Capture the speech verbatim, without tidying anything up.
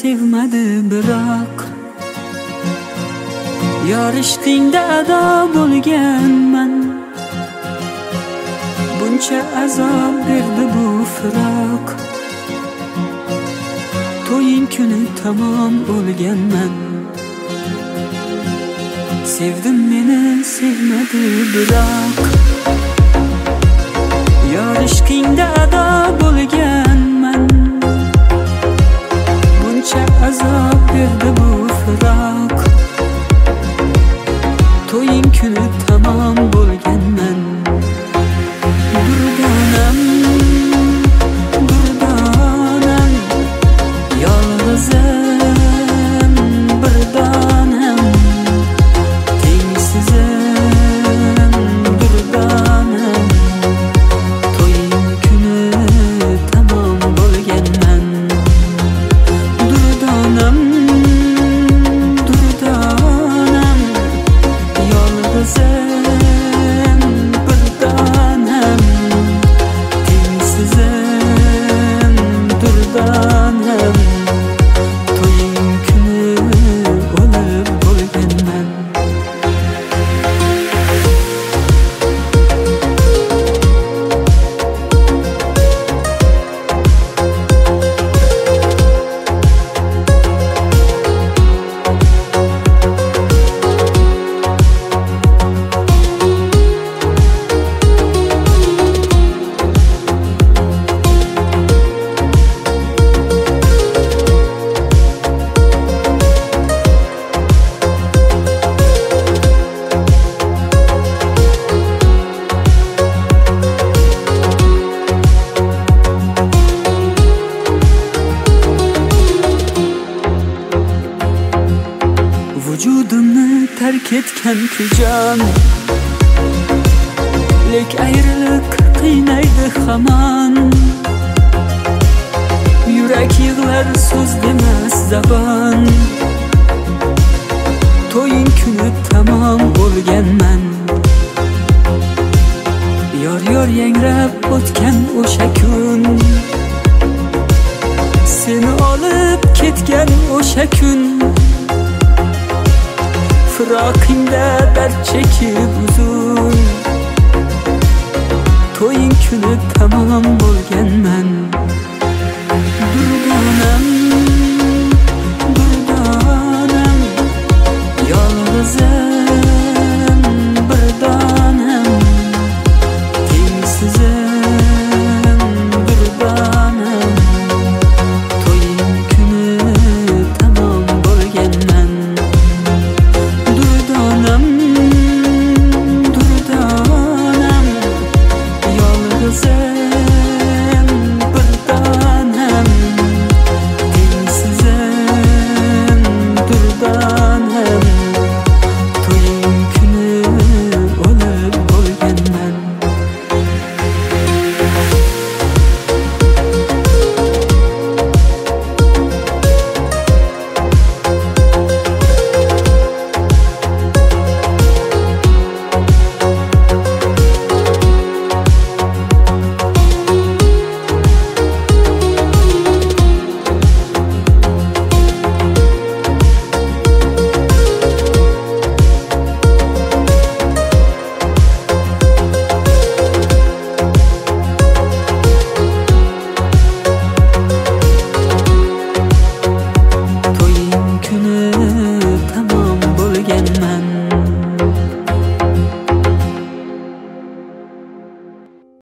sevmadi biroq yor ishqingda ado bo'lganman. Buncha azob berdi bu firoq, to'ying kuni tamom bo'lganman. Sevdim meni sevmadi biroq yor ishqingda ado bo'lganman. Buncha azob berdi bu firoq, to'ying kuni tamom bo'lganman. Durdonem, durdonem, yolg'izim birdonem, tengsizim durdonem, to'ying kuni tamom bo'lganman. Durdonem, durdonem, yolg'izim birdonem, tengsizim durdonem, to'ying kuni o'lib bo'lganman. Vücudumni terk etgan kujon, lek ayriliq qiynaydi hamon. Yurak yig'lar so'z demas zabon, to'ying kuni tamom bo'lganman. Yor yor yangrab o'tgan o'sha kun, seni olib ketgan o'sha kun. Firoqingda dard chekib uzun